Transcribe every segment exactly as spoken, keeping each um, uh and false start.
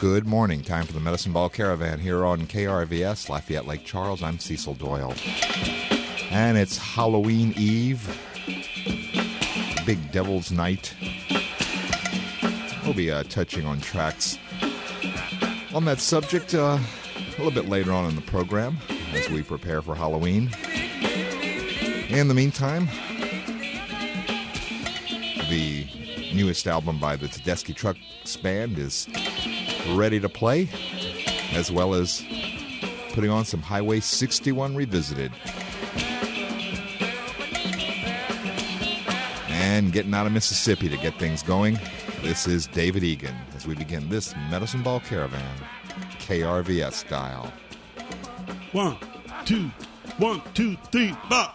Good morning. Time for the Medicine Ball Caravan here on K R V S, Lafayette Lake Charles. I'm Cecil Doyle. And it's Halloween Eve, Big Devil's Night. We'll be uh, touching on tracks on that subject uh, a little bit later on in the program as we prepare for Halloween. In the meantime, the newest album by the Tedeschi Trucks Band is ready to play, as well as putting on some Highway sixty-one Revisited. And getting out of Mississippi to get things going, this is David Egan as we begin this Medicine Ball Caravan, K R V S style. One, two, one, two, three, four.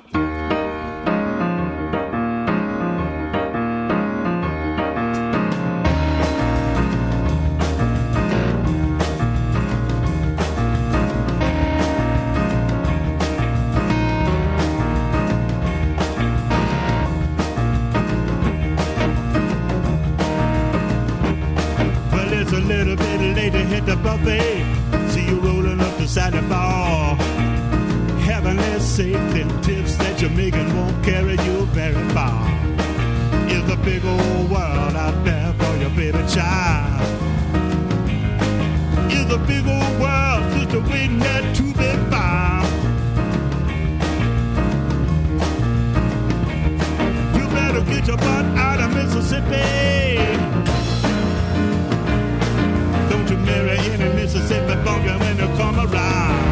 See you rolling up the side of the bar. Heavenly safety tips that you're making won't carry you very far. It's a big old world out there for your baby child. It's a big old world just waiting there to be found. You better get your butt out of Mississippi. Don't you marry any Mississippi bunker when you come around.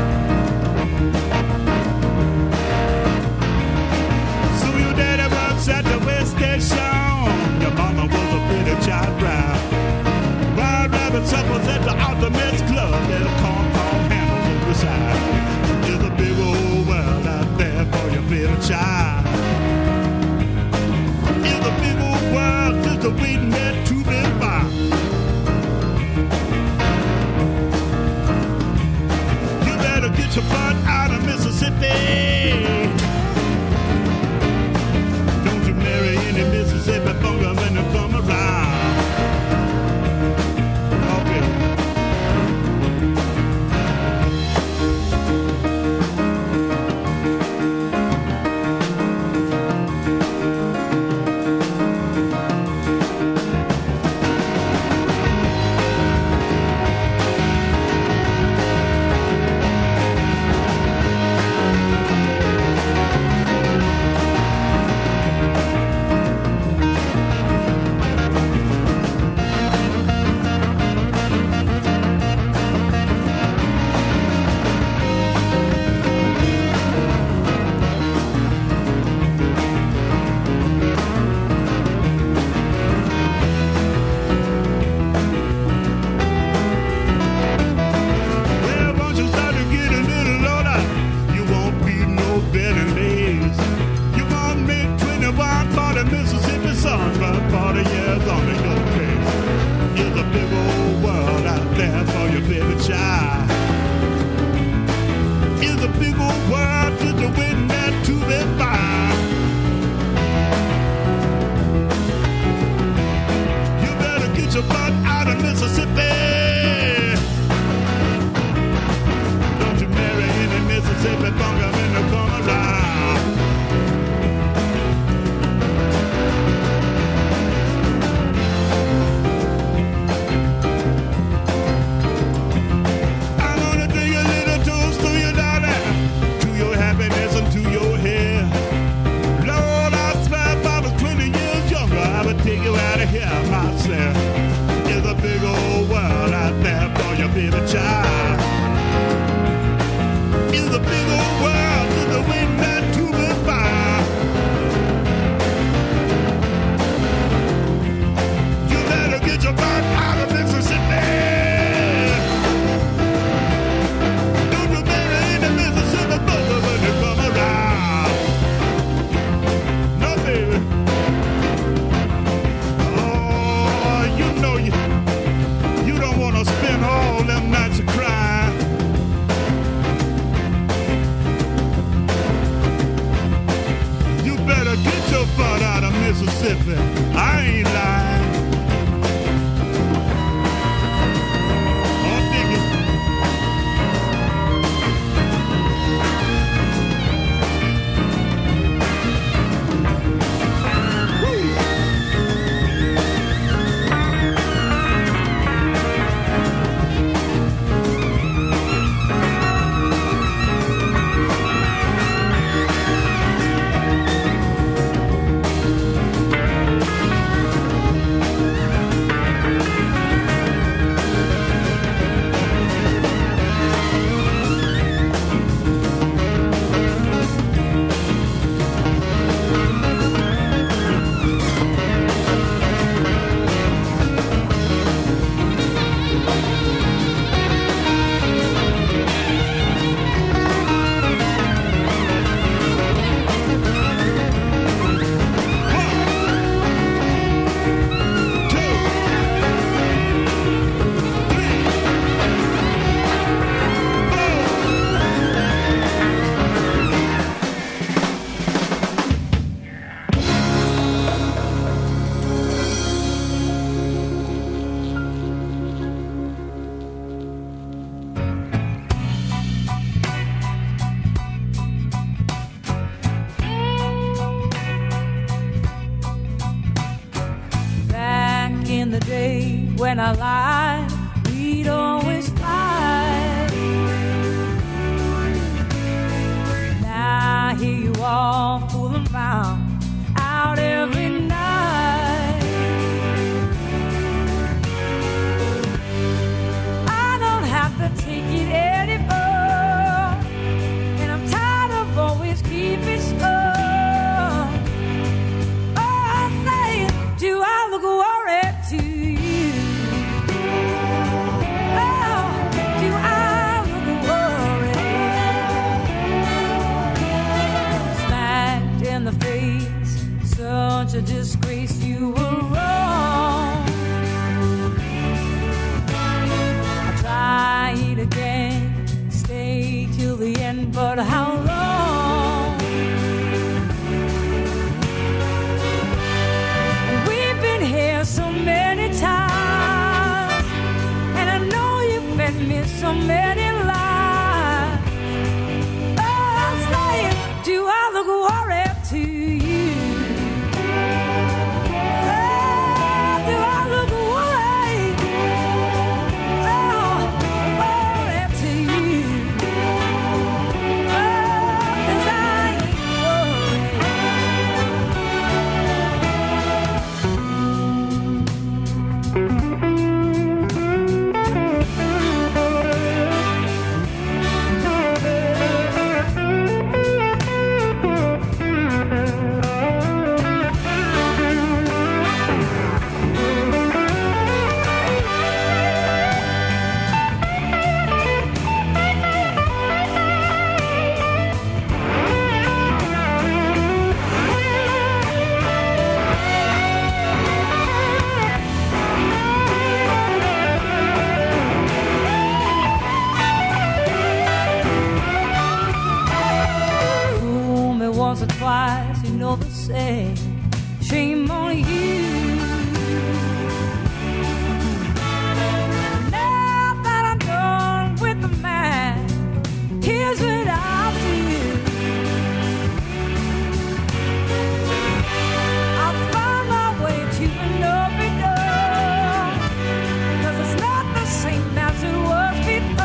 So your daddy works at the West Station. Your mama was a pretty child bride. Wild rabbit suppers at the Optimist Club. Little compound handles on the side. There's a big old world out there for your little child. It's a big old world just waiting there to be found. Get your butt out of Mississippi. Don't you marry any Mississippi bunker when you come around. Okay. Mississippi, I ain't lying. the day when I lied, we'd always fight. Now here you are fooling around out every night. I don't have to take it anymore, and I'm tired of always keeping score. Do I look worried to you? Oh, do I look worried? Smacked in the face, such a disgrace, you were wrong. I tried again, stay till the end, but how long? Here so many times, and I know you've fed me so many lies. Oh, I'm saying, do I look worried to you? Oh, do I look worried? Oh, worried to you? Oh, 'cause I ain't once or twice, you know the say, shame on you. Now that I'm done with the man, here's what I'll do. I'll find my way to an open door, 'cause it's not the same as it was before.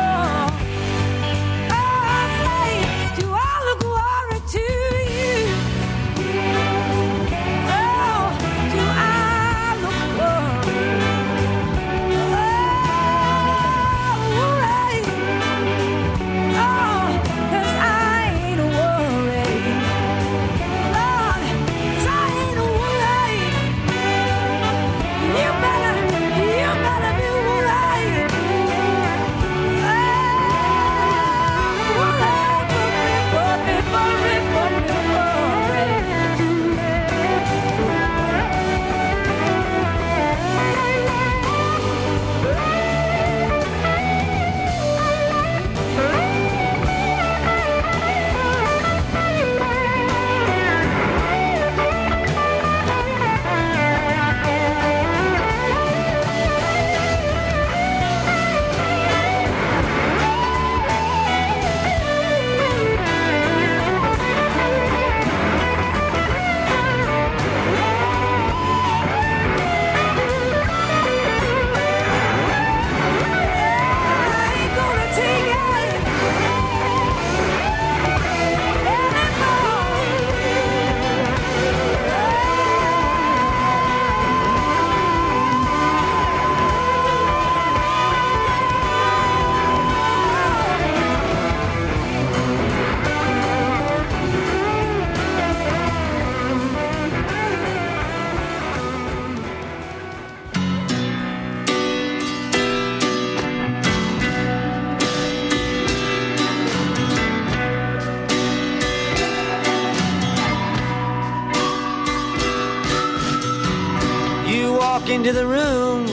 Into the room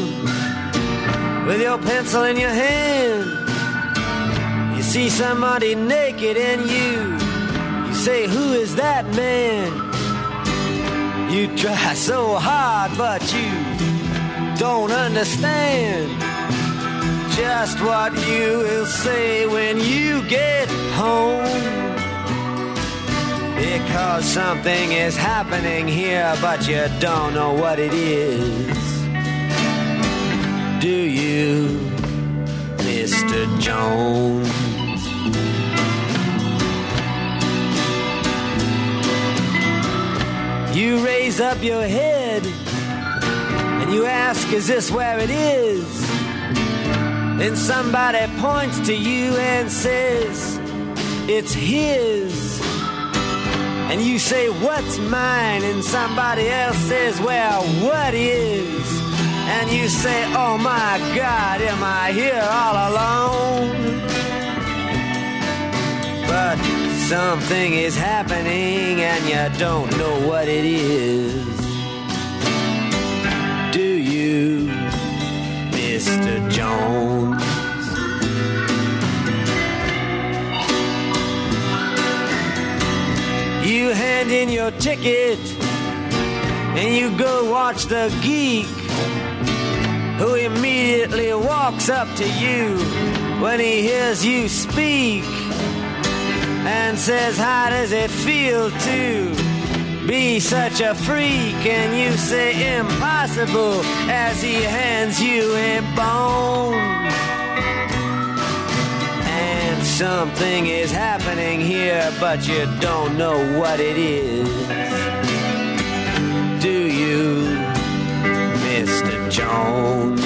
with your pencil in your hand. You see somebody naked and you you say, who is that man? You try so hard but you don't understand just what you will say when you get home, because something is happening here but you don't know what it is. Do you, Mister Jones? You raise up your head and you ask, is this where it is? Then somebody points to you and says, it's his. And you say, what's mine? And somebody else says, well, what is? And you say, oh my God, am I here all alone? But something is happening and you don't know what it is. Do you, Mister Jones? You hand in your ticket and you go watch the geek, who immediately walks up to you when he hears you speak and says, how does it feel to be such a freak? And you say, impossible, as he hands you a bone. And something is happening here, but you don't know what it is. Do you, Mister Jones?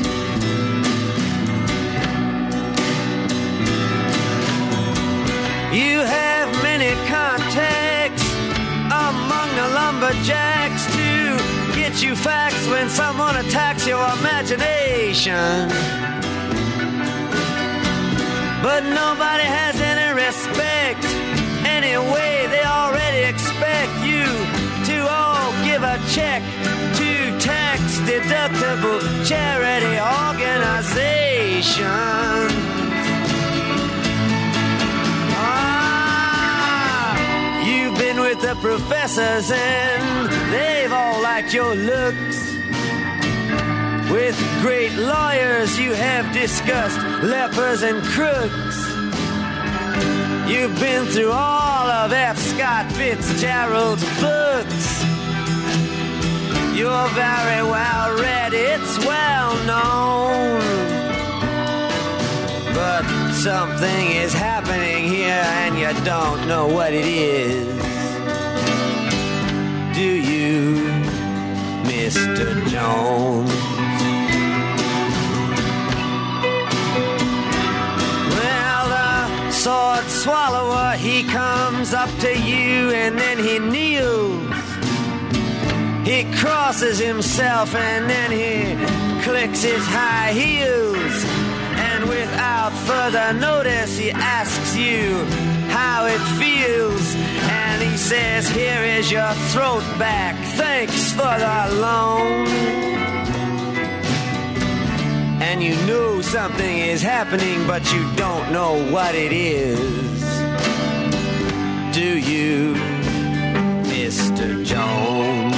You have many contacts among the lumberjacks to get you facts when someone attacks your imagination. But nobody has any respect. Anyway, they already expect you to all give a check to tax-deductible charity organization. Been with the professors and they've all liked your looks. With great lawyers you have discussed lepers and crooks. You've been through all of F. Scott Fitzgerald's books. You're very well read, it's well known. But something is happening here and you don't know what it is. Do you, Mister Jones? Well, the sword swallower, he comes up to you and then he kneels. He crosses himself and then he clicks his high heels. And without further notice, he asks you how it feels. And he says, here is your throat back, thanks for the loan. And you know something is happening, but you don't know what it is. Do you, Mister Jones?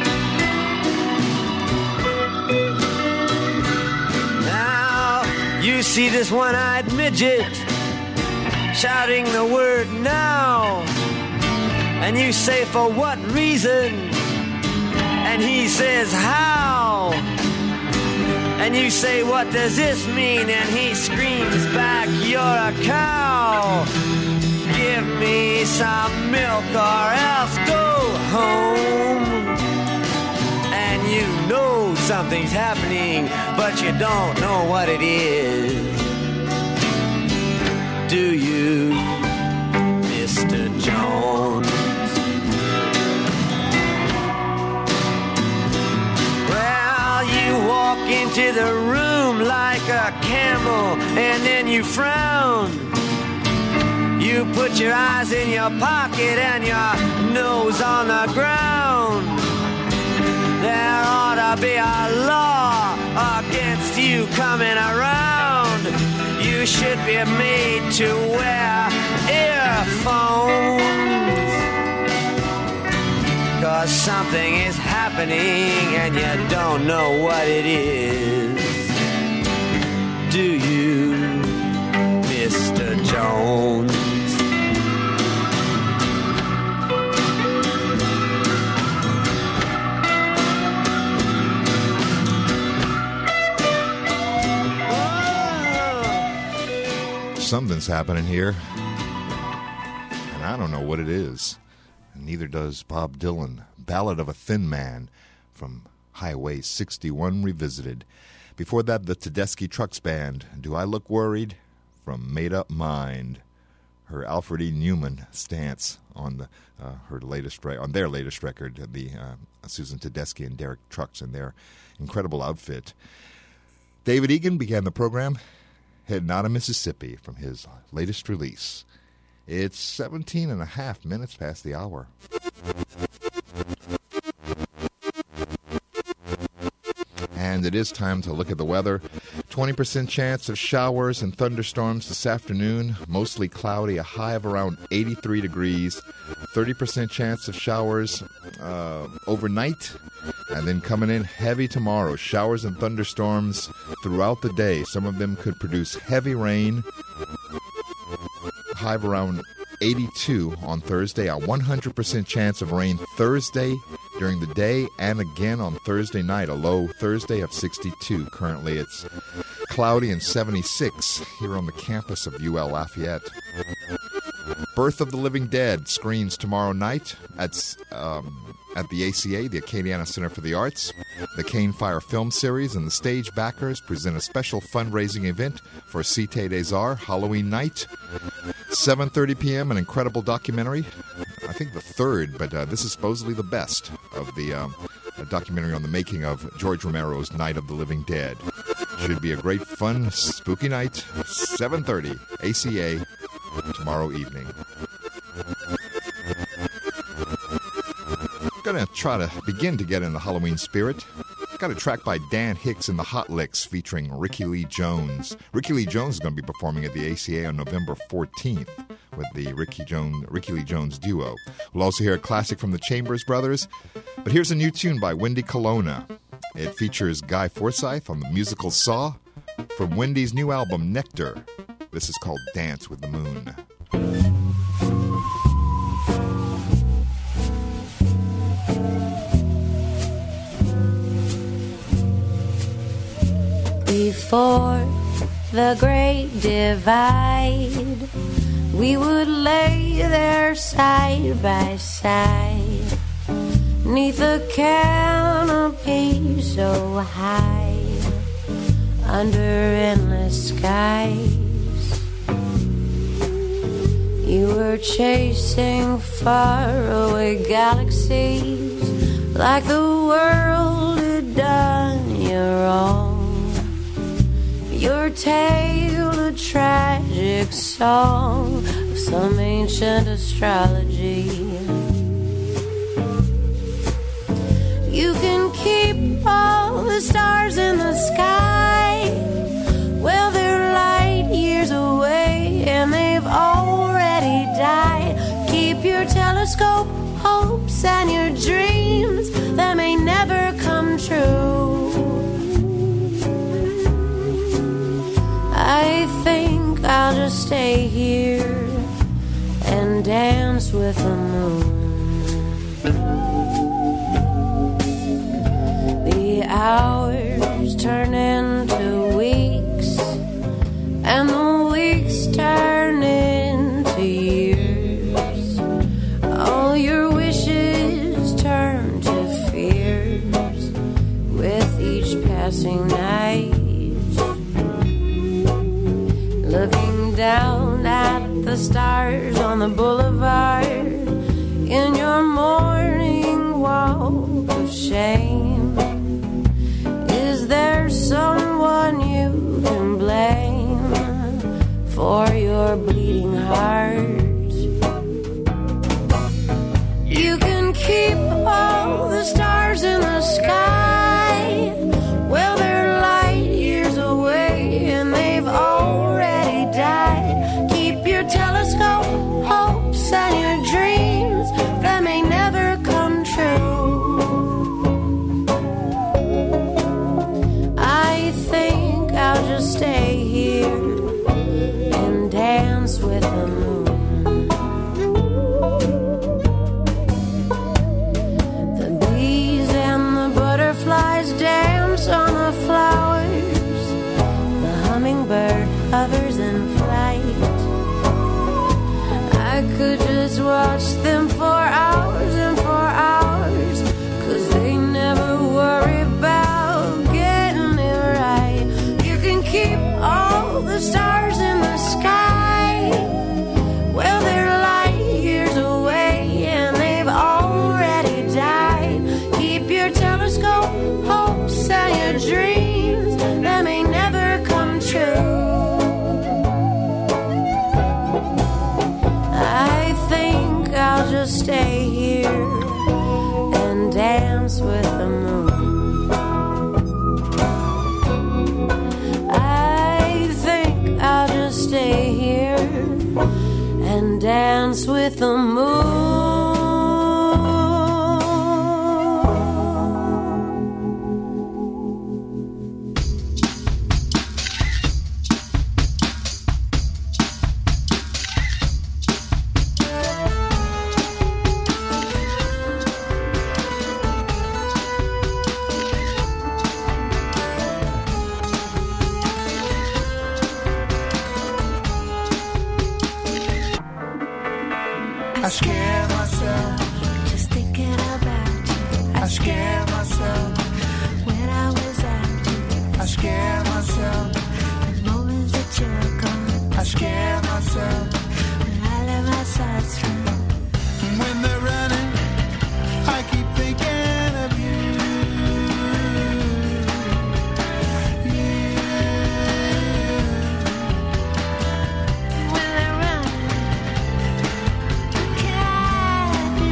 Now, you see this one-eyed midget shouting the word now. And you say, for what reason? And he says, how? And you say, what does this mean? And he screams back, you're a cow. Give me some milk or else go home. And you know something's happening, but you don't know what it is. Do you, Mister Jones? Walk into the room like a camel and then you frown. You put your eyes in your pocket and your nose on the ground. There ought to be a law against you coming around. You should be made to wear earphones. 'Cause something is happening and you don't know what it is. Do you, Mister Jones? Something's happening here, and I don't know what it is. And neither does Bob Dylan. Ballad of a Thin Man from Highway sixty-one Revisited. Before that, the Tedeschi Trucks Band, Do I Look Worried? From Made Up Mind. Her Alfred E. Newman stance on the uh, her latest re- on their latest record, the uh, Susan Tedeschi and Derek Trucks and their incredible outfit. David Egan began the program heading out of Mississippi from his latest release. It's seventeen and a half minutes past the hour. And it is time to look at the weather. twenty percent chance of showers and thunderstorms this afternoon. Mostly cloudy, a high of around eighty-three degrees. thirty percent chance of showers uh, overnight. And then coming in heavy tomorrow. Showers and thunderstorms throughout the day. Some of them could produce heavy rain. High of around eighty-two on Thursday. A one hundred percent chance of rain Thursday during the day and again on Thursday night. A low Thursday of sixty-two. Currently it's cloudy and seventy-six here on the campus of U L Lafayette. Birth of the Living Dead screens tomorrow night at um, at the A C A, the Acadiana Center for the Arts. The Cane Fire Film Series and the stage backers present a special fundraising event for Cité des Arts Halloween night. seven thirty p.m., an incredible documentary. I think the third, but uh, this is supposedly the best of the um, documentary on the making of George Romero's Night of the Living Dead. Should be a great, fun, spooky night. seven thirty, A C A, tomorrow evening. Gonna try to begin to get in the Halloween spirit. Got a track by Dan Hicks and the Hot Licks featuring Ricky Lee Jones. Ricky Lee Jones is going to be performing at the A C A on November fourteenth with the Ricky Jones, Ricky Lee Jones duo. We'll also hear a classic from the Chambers Brothers. But here's a new tune by Wendy Colonna. It features Guy Forsyth on the musical Saw from Wendy's new album Nectar. This is called Dance with the Moon. Before the great divide, we would lay there side by side, 'neath a canopy so high, under endless skies. You were chasing faraway galaxies, like the world had done you wrong. Your tale a tragic song of some ancient astrology. You can keep all the stars in the sky, well, they're light years away and they've already died. Keep your telescope hopes and your dreams that may never come true. I think I'll just stay here and dance with the moon. The hours turn into weeks, and the weeks turn into years. All your wishes turn to fears with each passing night. Looking down at the stars on the boulevard in your morning walk of shame. Is there someone you can blame for your bleeding heart? You can keep all the stars in the sky, well, they're light years away and they've already died. Keep your telescope hopes and your dreams that may never come true. I think I'll just stay here and dance with the moon. The bees and the butterflies dance on the flowers. The hummingbird hovers in flight. could just watch them for hours and for hours, 'cause they never worry about getting it right. You can keep all the stars in the sky, well, they're light years away and they've already died. Keep your telescope, hopes and your dreams that may never come true. I think I'll just stay here and dance with the moon. I think I'll just stay here and dance with the moon. I scare myself Just thinking about you. I scare myself When I was at you, I scare myself the moments that you're gone, I scare myself when I let my sides run. And when they're running I keep thinking of you. You. When they're running, what can I do?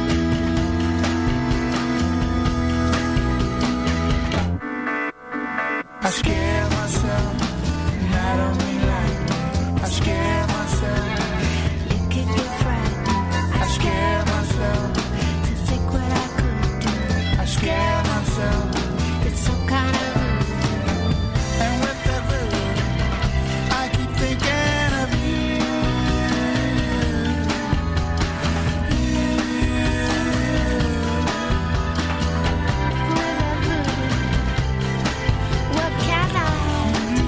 I scare myself and I don't mean like me. I scare myself. It can get frightening I scare myself. to think what I could do. I scare myself. It's some kind of voodoo. And with that voodoo, I keep thinking of you. With that voodoo, what can I do?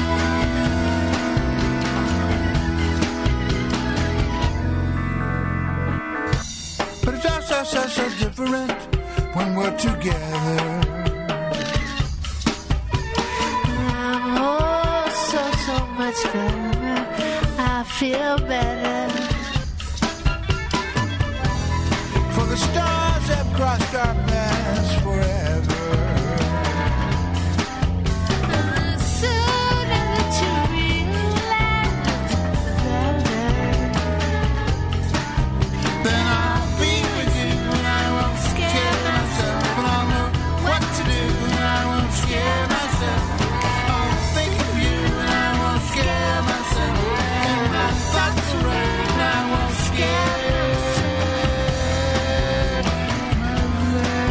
But it's all so, so, so different when we're together. I'm oh so, so much better. I feel better. For the stars have crossed our paths forever. The sooner that you realize, the better. Then I'll be with you and I won't scare myself. And I'll know what to do and I won't scare myself. I'll think of you and I won't scare myself. And my thoughts are right and I won't scare myself.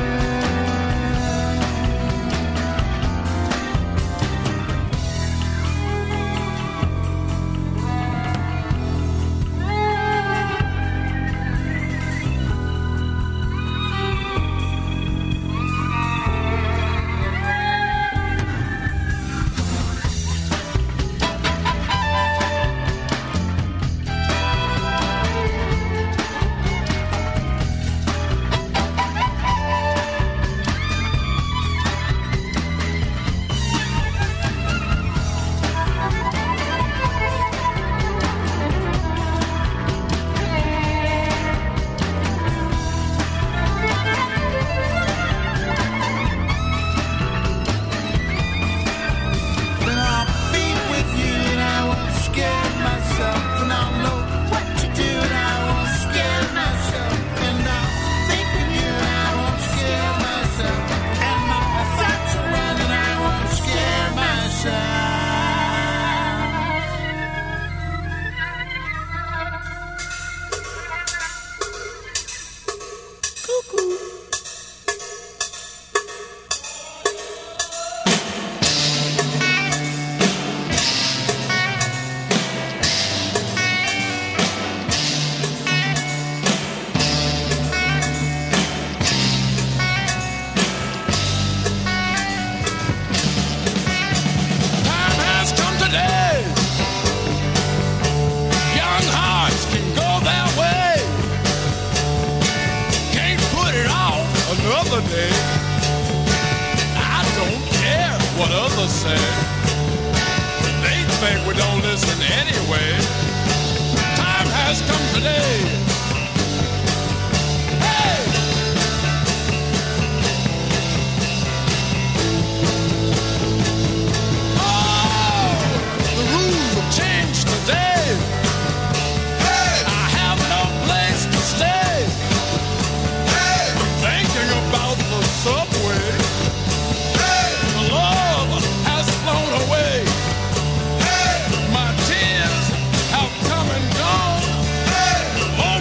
others say. They think we don't listen anyway. Time has come today. Hey! Oh, the rules have changed today. Hey! I have no place to stay. Hey! Thinking about the subway. Hey! The love has flown away. Hey! My tears have come and gone. Hey! Oh,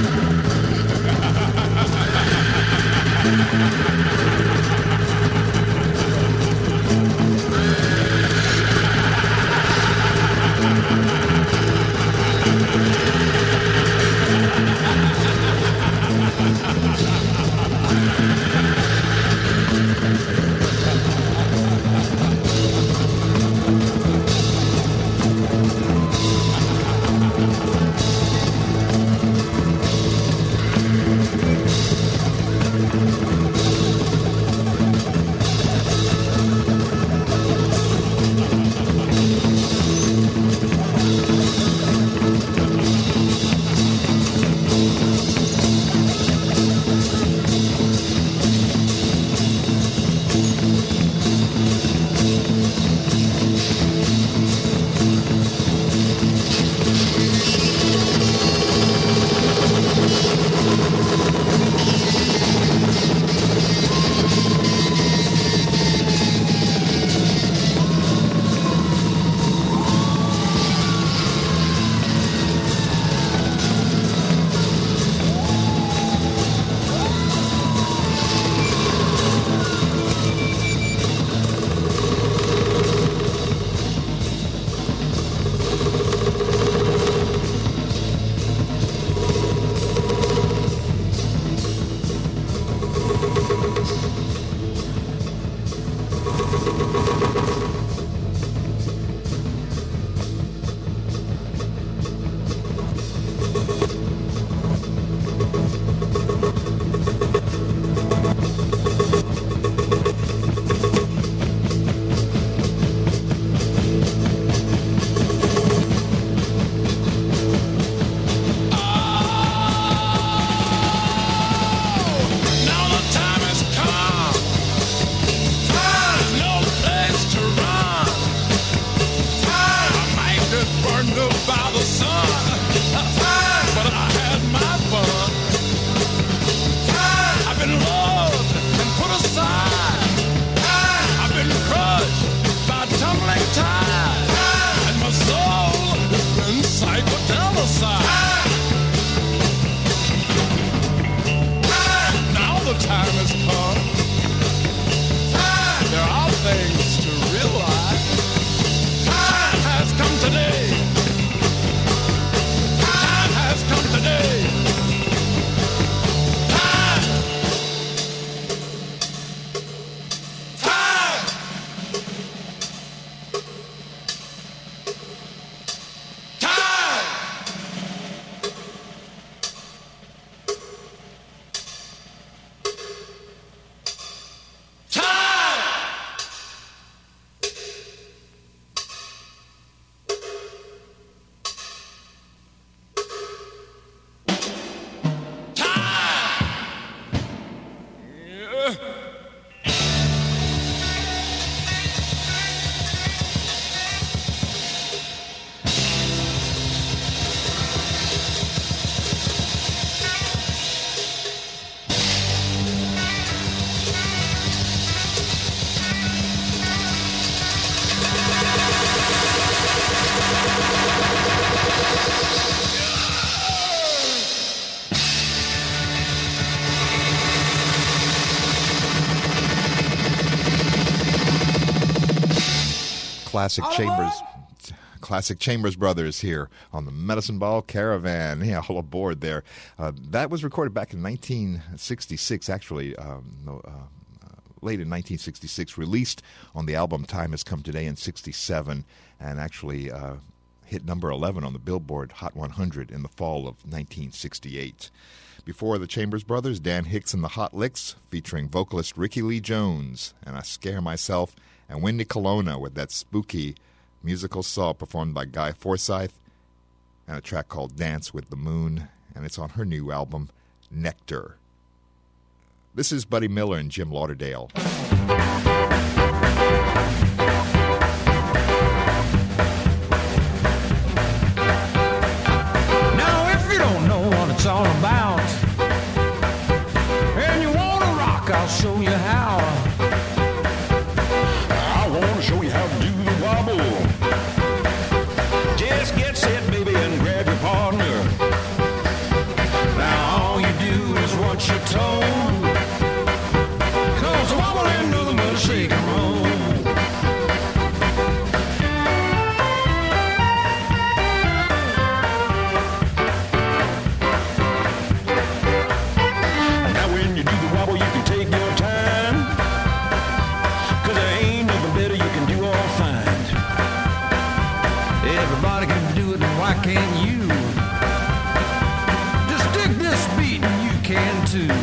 Classic Chambers, Classic Chambers Brothers here on the Medicine Ball Caravan. Yeah, all aboard there. Uh, that was recorded back in nineteen sixty-six, actually, um, no, uh, uh, late in nineteen sixty-six, released on the album Time Has Come Today in sixty-seven, and actually uh, hit number eleven on the Billboard Hot one hundred in the fall of nineteen sixty-eight. Before the Chambers Brothers, Dan Hicks and the Hot Licks, featuring vocalist Ricky Lee Jones, and I Scare Myself, and Wendy Colonna with that spooky musical saw performed by Guy Forsyth, and a track called Dance with the Moon, and it's on her new album, Nectar. This is Buddy Miller and Jim Lauderdale. Now if you don't know what it's all about, and you want to rock, I'll show you how. I want to show you how to do the wobble. Just get set, baby, and grab your partner. Now what you're told. Cause the wobbling rhythm will shake and roll. Now when you do the wobble, you can take your time. Cause there ain't nothing better you can do or find. Everybody can do it, and why can't you? Just dig this beat and you can too.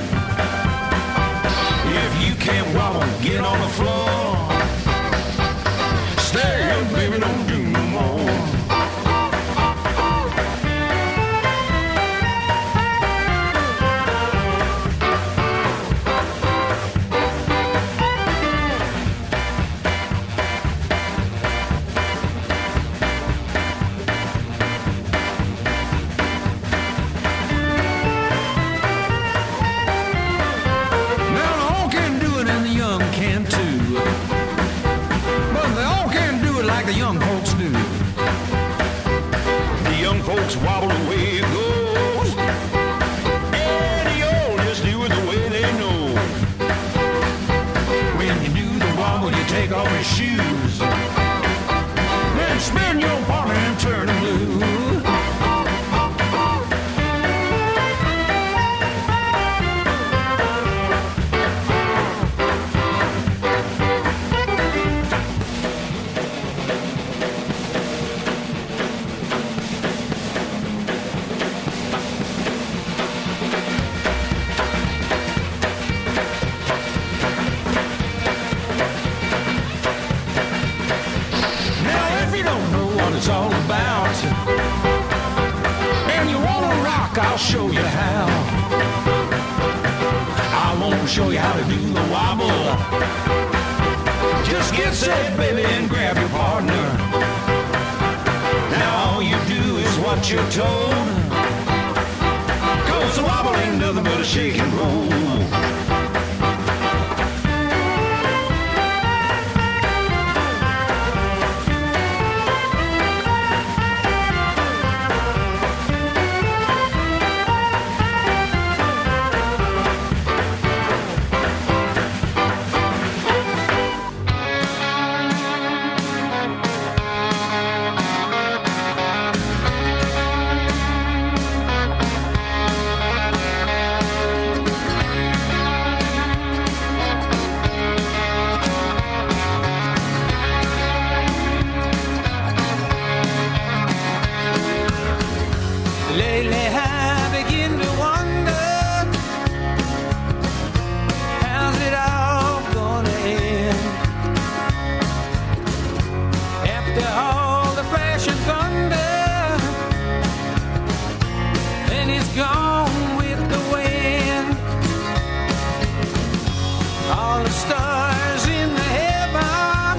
If you can't wobble, get on the floor. Stay up, baby, don't do no more. Now the old can do it and the young can too. But they all can't do it like the young folks do. The young folks wobble the way it goes. And the old just do it the way they know. When you do the wobble, you take off your shoes. Then spin your partner and turn them loose. Now if you don't know what it's all about and you wanna rock, I'll show you how. I won't show you how to do the wobble. Just get set, baby, and grab your partner. Now all you do is what you're told. Cause the wobble ain't nothing but a shake and roll. Lately I begin to wonder, how's it all gonna end? After all the flash and thunder, then it's gone with the wind. All the stars in the heaven,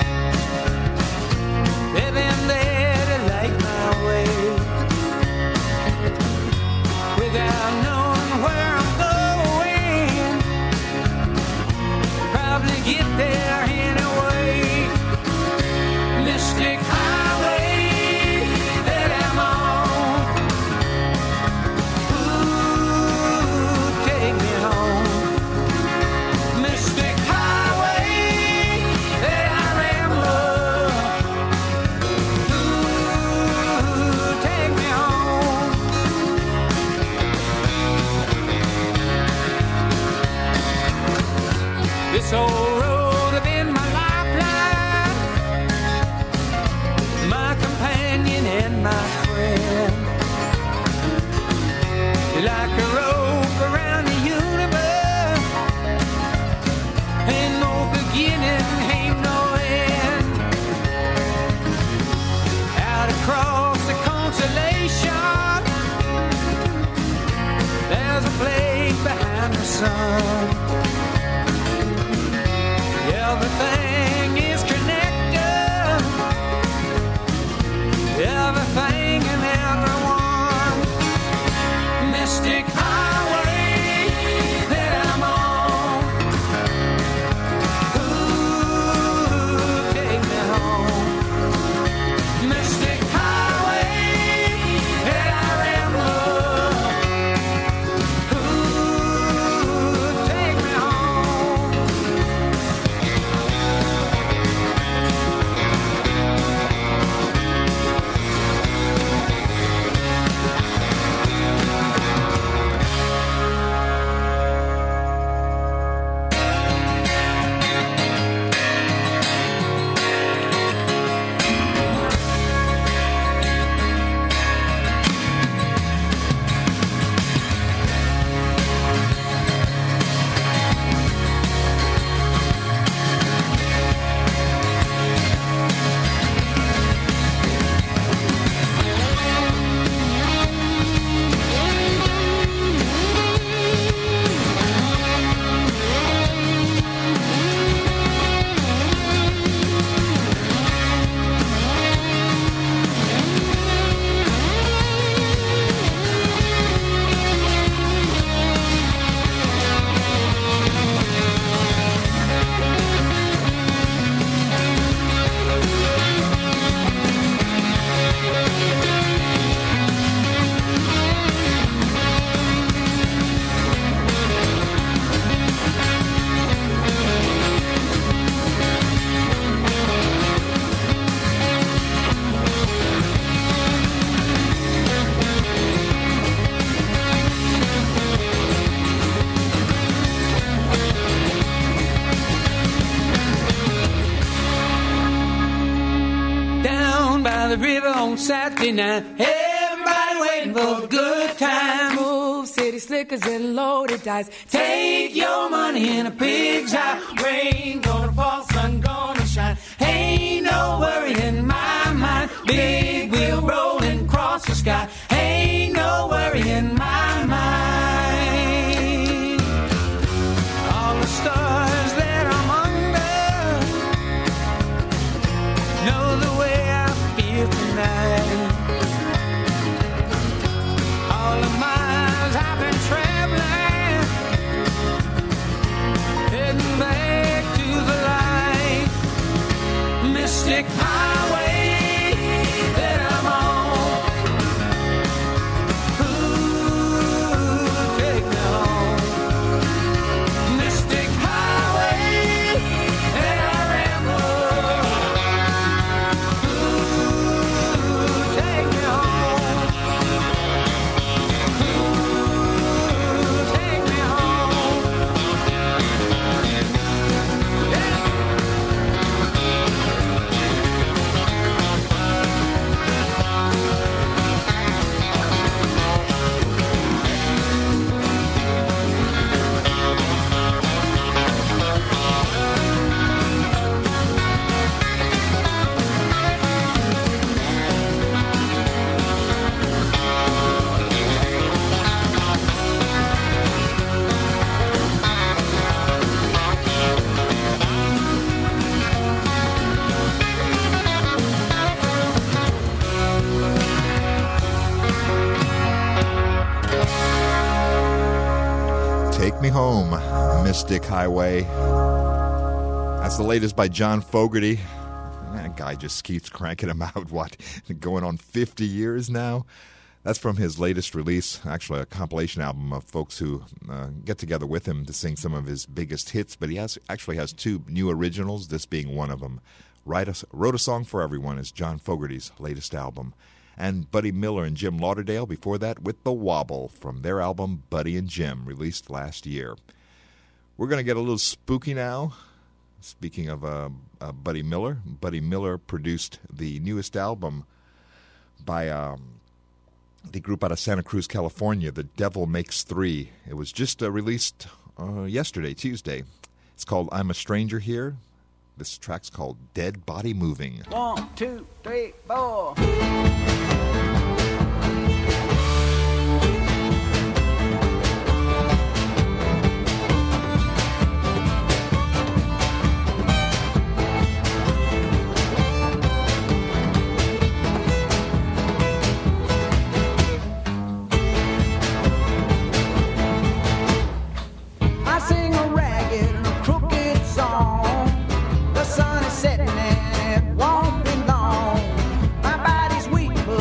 they've been there to light my way. Without knowing where I'm going, probably get there anyway. Mystic highway that I'm on. Ooh, take me home. Mystic highway that I ramble. Ooh, take me home. This old road has been my lifeline, my companion and my friend. Like a rope around the universe, ain't no beginning, ain't no end. Out across the constellation, there's a place behind the sun. Everything is connected, everything and everyone. Mystic highway that I'm on. Ooh, take me home. Mystic highway that I ramble. Ooh, Saturday night. Everybody waiting for a good time. Smooth city slickers and loaded dice. Take your money in a pig's eye. Rain gonna fall, sun gonna shine. Ain't no worry in my mind. Big wheel rolling across the sky. Ain't no worry in my mind. All the stars that I'm under know the way I feel tonight. All the miles I've been traveling, heading back to the light. Mystic highway that I'm on. Ooh, take me home. Mystic highway that I ramble. Ooh, take me home. Ooh, take me home. Take Me Home, Mystic Highway. That's the latest by John Fogerty. That guy just keeps cranking them out, what, going on fifty years now? That's from his latest release, actually a compilation album of folks who uh, get together with him to sing some of his biggest hits, but he has actually has two new originals, this being one of them. Write a, Wrote a Song for Everyone is John Fogerty's latest album. And Buddy Miller and Jim Lauderdale before that with The Wobble from their album Buddy and Jim, released last year. We're going to get a little spooky now. Speaking of uh, uh, Buddy Miller, Buddy Miller produced the newest album by um, the group out of Santa Cruz, California, The Devil Makes Three. It was just uh, released uh, yesterday, Tuesday. It's called I'm a Stranger Here. This track's called Dead Body Moving. One, two, three, four. I sing a ragged and a crooked song. The sun is setting and it won't be long. My body's weak, but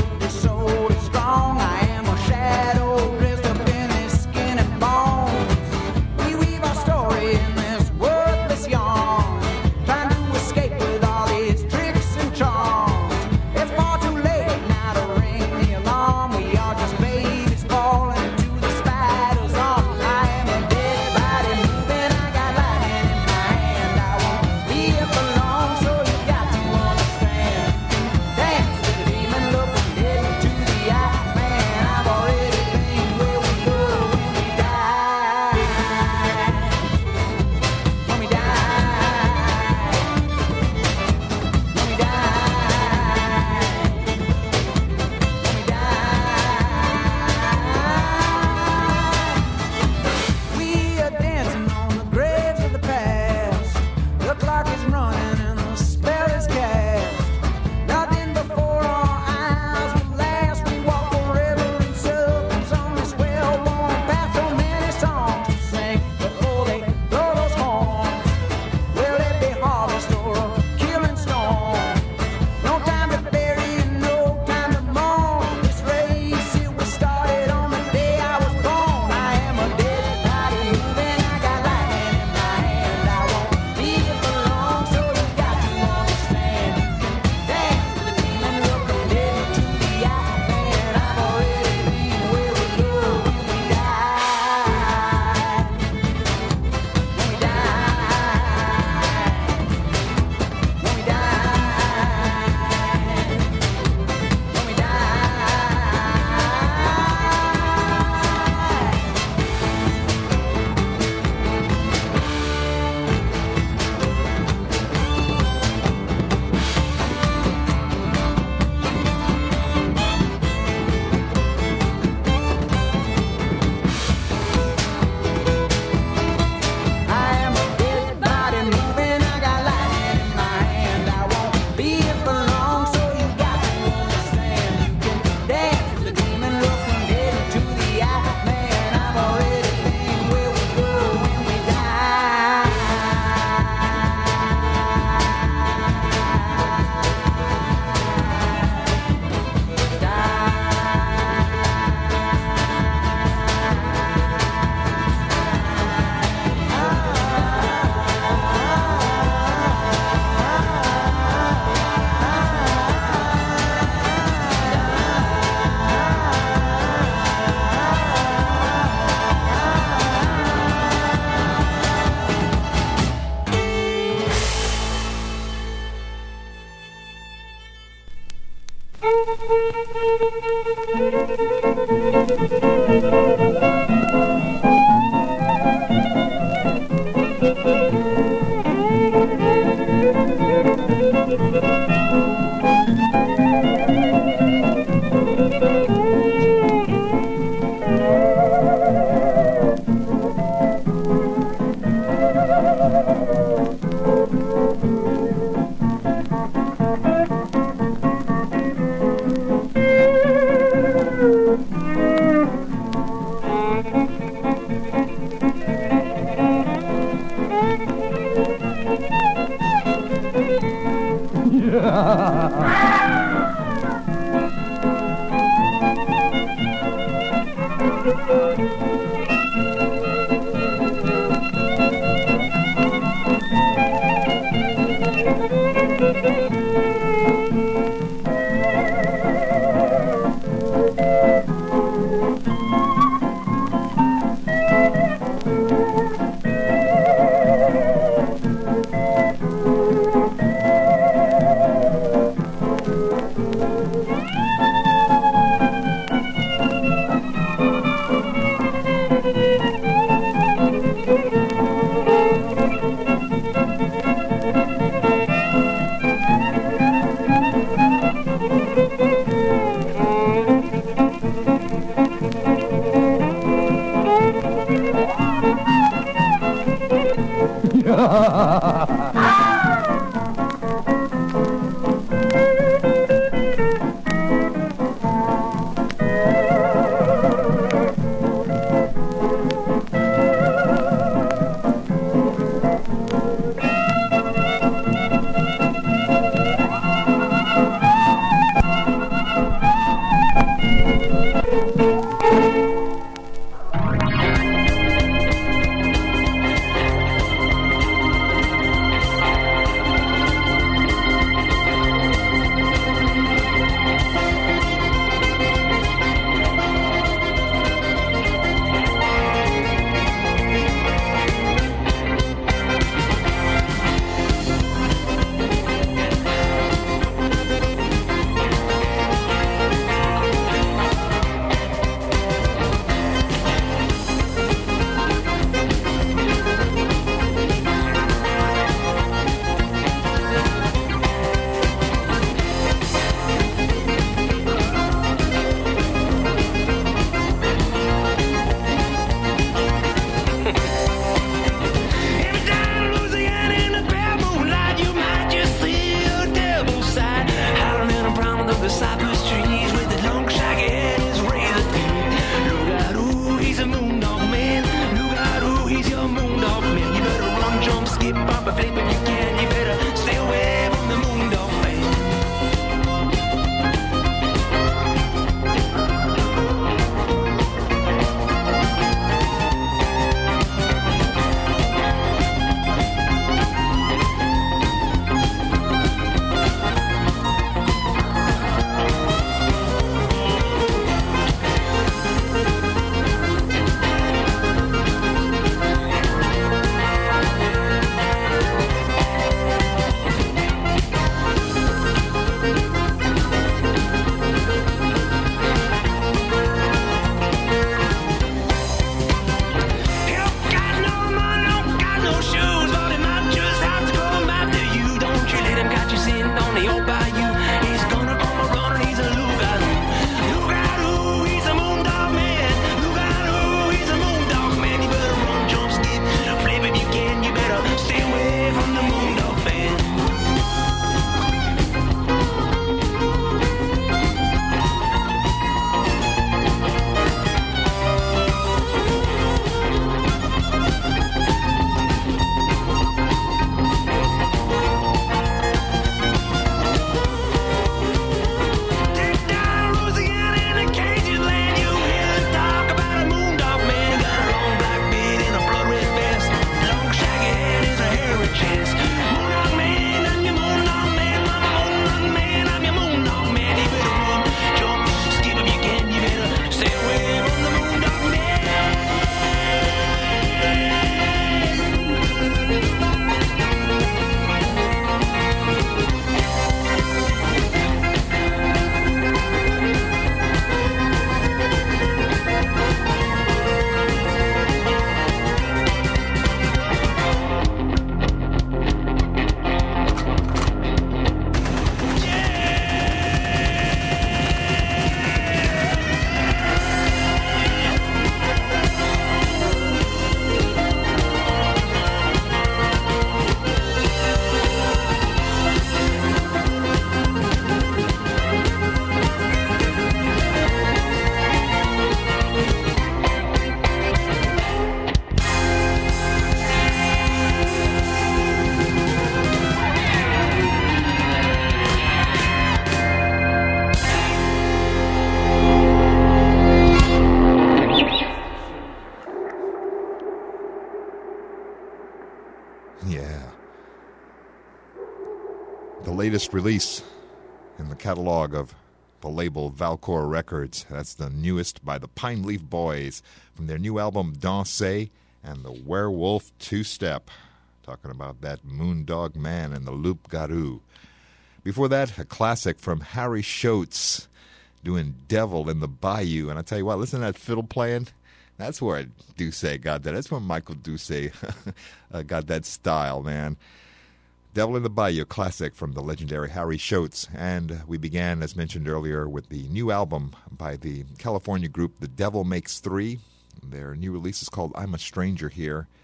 latest release in the catalog of the label Valcor Records. That's the newest by the Pine Leaf Boys from their new album Danser and the Werewolf Two-Step. Talking about that Moondog Man and the Loup Garou. Before that, a classic from Harry Schultz doing Devil in the Bayou. And I tell you what, listen to that fiddle playing. That's where Doucet got that. That's where Michael Doucet uh, got that style, man. Devil in the Bayou, classic from the legendary Harry Schultz. And we began, as mentioned earlier, with the new album by the California group The Devil Makes Three. Their new release is called I'm a Stranger Here.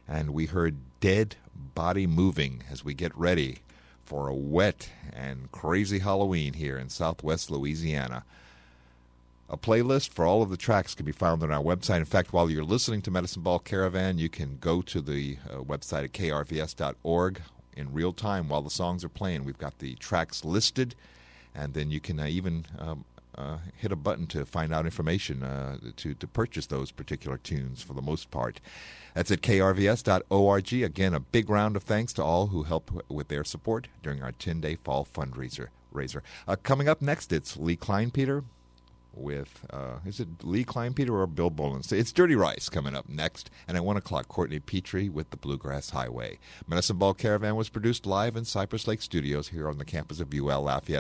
And we heard Dead Body Moving as we get ready for a wet and crazy Halloween here in southwest Louisiana. A playlist for all of the tracks can be found on our website. In fact, while you're listening to Medicine Ball Caravan, you can go to the uh, website at K R V S dot org in real time while the songs are playing. We've got the tracks listed, and then you can uh, even um, uh, hit a button to find out information uh, to, to purchase those particular tunes for the most part. That's at K R V S dot org. Again, a big round of thanks to all who helped with their support during our ten-day fall fundraiser. Raiser. Uh, coming up next, it's Lee Kleinpeter with, uh, is it Lee Kleinpeter or Bill Bolin? It's Dirty Rice coming up next. And at one o'clock, Courtney Petrie with the Bluegrass Highway. Medicine Ball Caravan was produced live in Cypress Lake Studios here on the campus of U L Lafayette.